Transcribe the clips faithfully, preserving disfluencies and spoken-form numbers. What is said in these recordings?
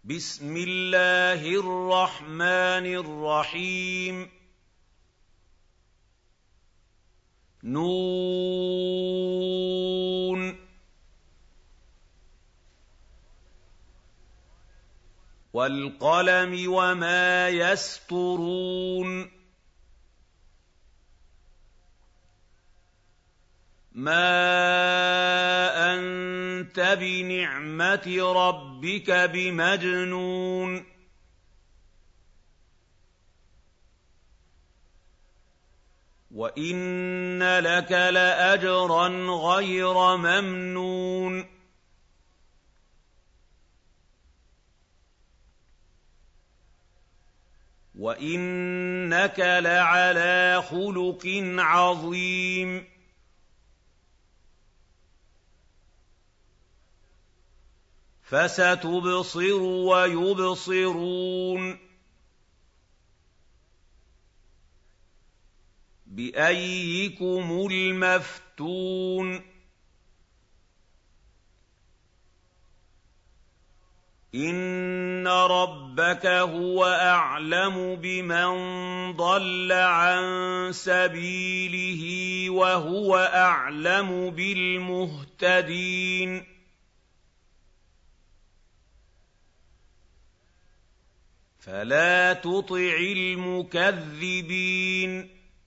بِسْمِ اللَّهِ الرَّحْمَٰنِ الرَّحِيمِ ن ۚ وَالْقَلَمِ وَمَا يَسْطُرُونَ مَا أَنتَ بِنِعْمَةِ رَبِّكَ بِمَجْنُونٍ وَإِنَّ لَكَ لَأَجْرًا غَيْرَ مَمْنُونٍ وَإِنَّكَ لَعَلَىٰ خُلُقٍ عَظِيمٍ فَسَتُبْصِرُ وَيُبْصِرُونَ بِأَييِّكُمُ الْمَفْتُونُ إِنَّ رَبَّكَ هُوَ أَعْلَمُ بِمَن ضَلَّ عَن سَبِيلِهِ وَهُوَ أَعْلَمُ بِالْمُهْتَدِينَ فَلَا تُطِعِ الْمُكَذِّبِينَ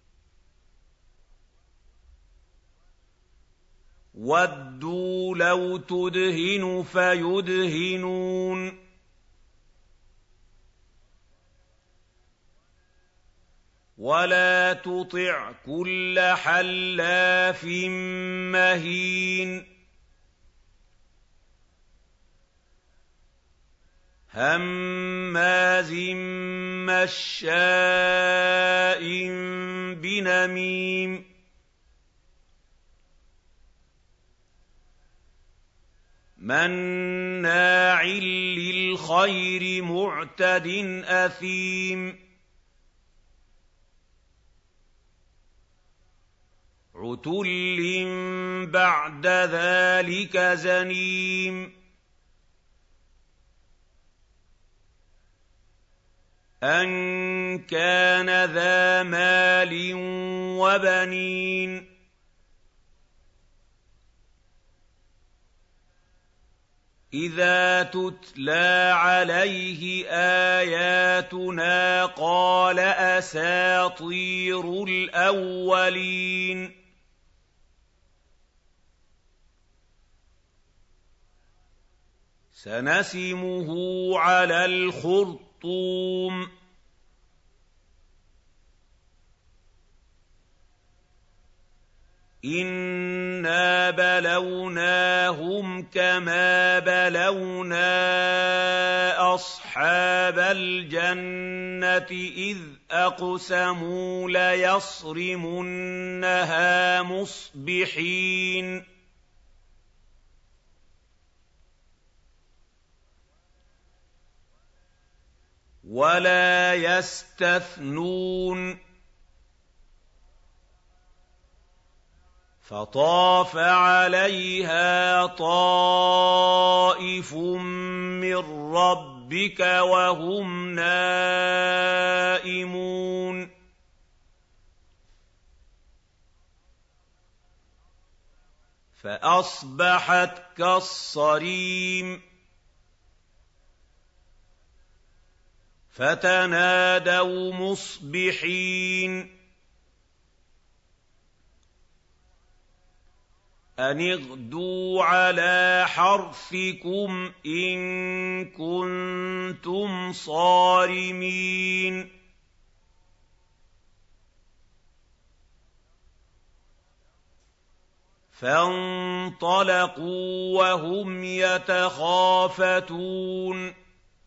وَدُّوا لَوْ تُدْهِنُ فَيُدْهِنُونَ وَلَا تُطِعْ كُلَّ حَلَّافٍ مَّهِينٍ هَمَّازٍ مَّشَّاءٍ بِنَمِيمٍ مَّنَّاعٍ لِّلْخَيْرِ مُعْتَدٍ أَثِيمٍ عُتُلٍّ بَعْدَ ذَٰلِكَ زَنِيمٍ أَن كَانَ ذَا مَالٍ وَبَنِينَ إِذَا تُتْلَىٰ عَلَيْهِ آيَاتُنَا قَالَ أَسَاطِيرُ الْأَوَّلِينَ سَنَسِمُهُ عَلَى الْخُرْطُومِ إِنَّا بَلَوْنَاهُمْ كَمَا بَلَوْنَا أَصْحَابَ الْجَنَّةِ إِذْ أَقْسَمُوا لَيَصْرِمُنَّهَا مُصْبِحِينَ وَلَا يَسْتَثْنُونَ فَطَافَ عَلَيْهَا طَائِفٌ مِّن رَّبِّكَ وَهُمْ نَائِمُونَ فَأَصْبَحَتْ كَالصَّرِيمِ فَتَنَادَوْا مُصْبِحِينَ أَنِ اغْدُوا عَلَىٰ حَرْثِكُمْ إِن كُنتُمْ صَارِمِينَ فَانطَلَقُوا وَهُمْ يَتَخَافَتُونَ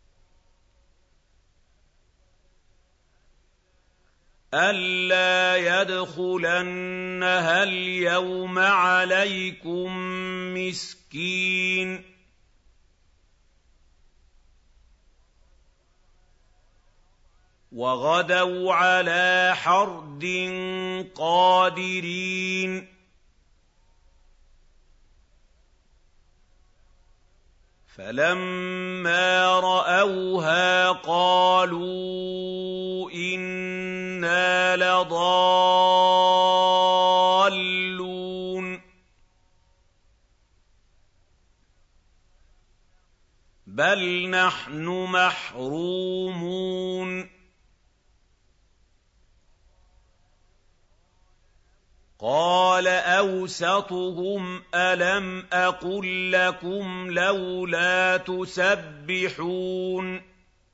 أَلَّا يَدْخُلَنَّهَا الْيَوْمَ عَلَيْكُم مِّسْكِينٌ وَغَدَوْا عَلَىٰ حَرْدٍ قَادِرِينَ فَلَمَّا رَأَوْهُ رَأَوْهَا قَالُوا إِنَّا لَضَالُّونَ بَلْ نَحْنُ مَحْرُومُونَ قَالَ أَوْسَطُهُمْ أَلَمْ أَقُل لَّكُمْ لَوْلَا تُسَبِّحُونَ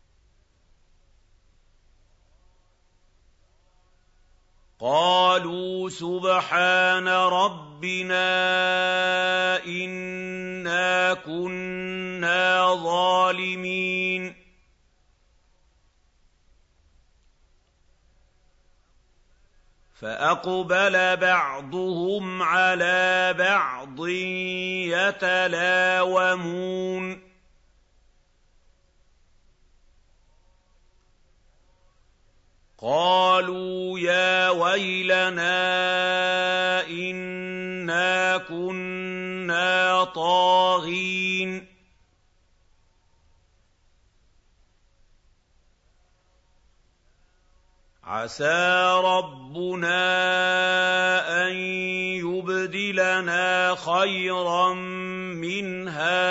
قَالُوا سُبْحَانَ رَبِّنَا إِنَّا كُنَّا ظَالِمِينَ فَأَقْبَلَ بَعْضُهُمْ عَلَىٰ بَعْضٍ يَتَلَاوَمُونَ قَالُوا يَا وَيْلَنَا إِنَّا كُنَّا طَاغِينَ عَسَىٰ رَبُّنَا أَن يُبْدِلَنَا خَيْرًا مِّنْهَا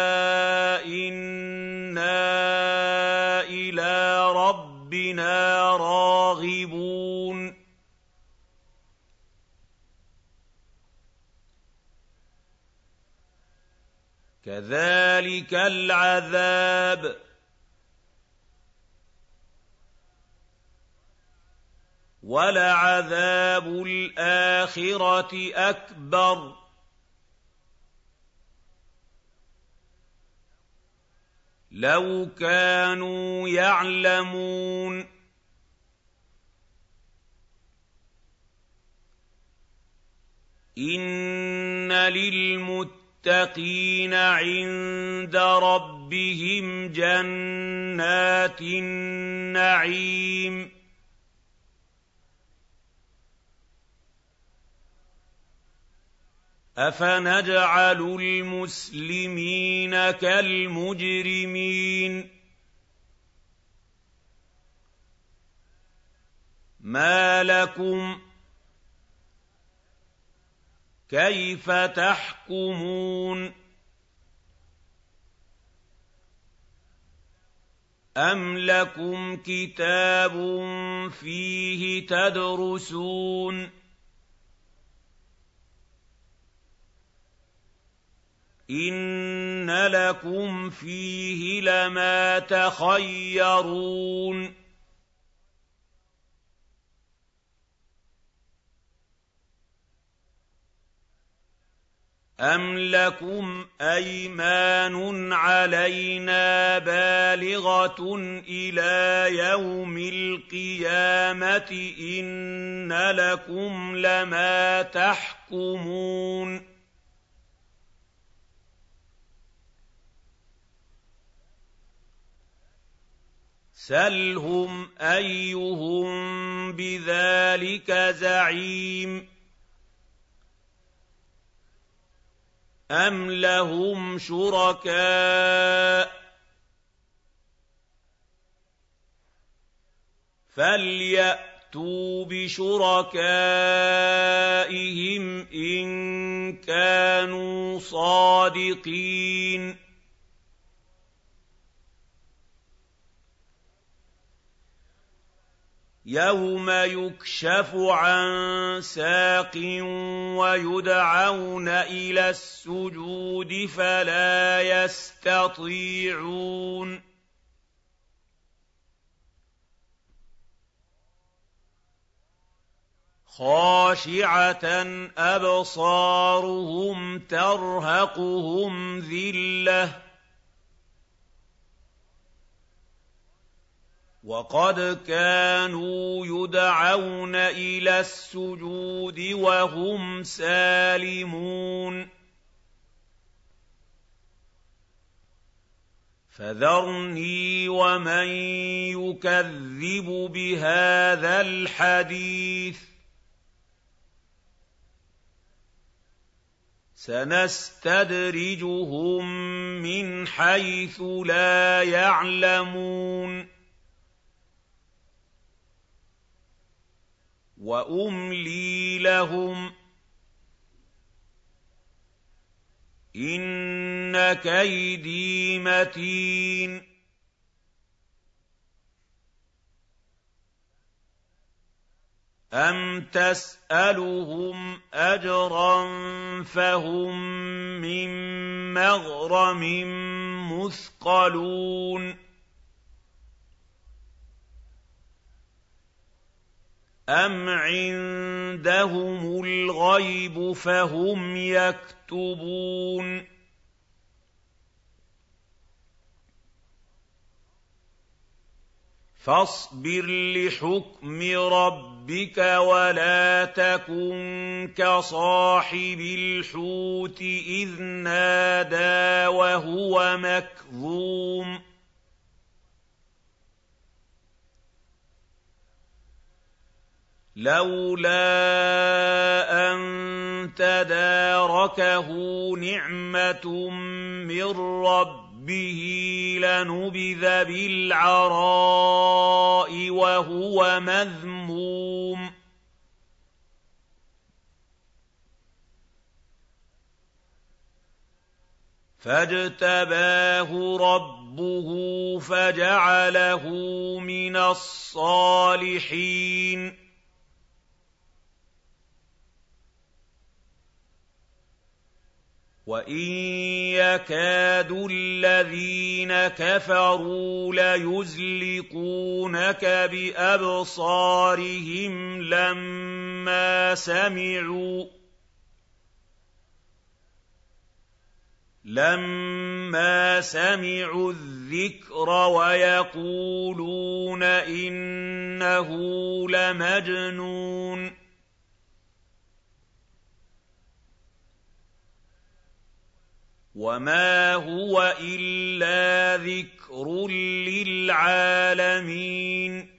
إِنَّا إِلَىٰ رَبِّنَا رَاغِبُونَ كَذَٰلِكَ الْعَذَابُ وَلَعَذَابُ الْآخِرَةِ أَكْبَرُ ۚ لَوْ كَانُوا يَعْلَمُونَ إِنَّ لِلْمُتَّقِينَ عِندَ رَبِّهِمْ جَنَّاتِ النَّعِيمِ أَفَنَجْعَلُ الْمُسْلِمِينَ كَالْمُجْرِمِينَ مَا لَكُمْ كَيْفَ تَحْكُمُونَ أَمْ لَكُمْ كِتَابٌ فِيهِ تَدْرُسُونَ إِنَّ لَكُمْ فِيهِ لَمَا تَخَيَّرُونَ أَمْ لَكُمْ أَيْمَانٌ عَلَيْنَا بَالِغَةٌ إِلَىٰ يَوْمِ الْقِيَامَةِ إِنَّ لَكُمْ لَمَا تَحْكُمُونَ سَلْهُمْ أَيُّهُم بِذَٰلِكَ زَعِيمٌ أَمْ لَهُمْ شُرَكَاءُ فَلْيَأْتُوا بِشُرَكَائِهِمْ إِن كَانُوا صَادِقِينَ يَوْمَ يُكْشَفُ عَن سَاقٍ وَيُدْعَوْنَ إِلَى السُّجُودِ فَلَا يَسْتَطِيعُونَ خَاشِعَةً أَبْصَارُهُمْ تَرْهَقُهُمْ ذِلَّةٌ وَقَدْ كَانُوا يُدْعَوْنَ إِلَى السُّجُودِ وَهُمْ سَالِمُونَ فَذَرْنِي وَمَن يُكَذِّبُ بِهَٰذَا الْحَدِيثِ سَنَسْتَدْرِجُهُم مِّنْ حَيْثُ لَا يَعْلَمُونَ وَأُمْلِي لَهُمْ ۚ إِنَّ كَيْدِي مَتِينٌ أَمْ تَسْأَلُهُمْ أَجْرًا فَهُم مِّن مَّغْرَمٍ مُّثْقَلُونَ أَمْ عِندَهُمُ الْغَيْبُ فَهُمْ يَكْتُبُونَ فَاصْبِرْ لِحُكْمِ رَبِّكَ وَلَا تَكُن كَصَاحِبِ الْحُوتِ إِذْ نَادَىٰ وَهُوَ مَكْظُومٌ لَّوْلَا أَن تَدَارَكَهُ نِعْمَةٌ مِّن رَّبِّهِ لَنُبِذَ بِالْعَرَاءِ وَهُوَ مَذْمُومٌ فَاجْتَبَاهُ رَبُّهُ فَجَعَلَهُ مِنَ الصَّالِحِينَ وَإِن يَكَادُ الَّذِينَ كَفَرُوا لَيُزْلِقُونَكَ بِأَبْصَارِهِمْ لَمَّا سَمِعُوا لَمَّا سَمِعُوا الذِّكْرَ وَيَقُولُونَ إِنَّهُ لَمَجْنُونٌ وَمَا هُوَ إِلَّا ذِكْرٌ لِّلْعَالَمِينَ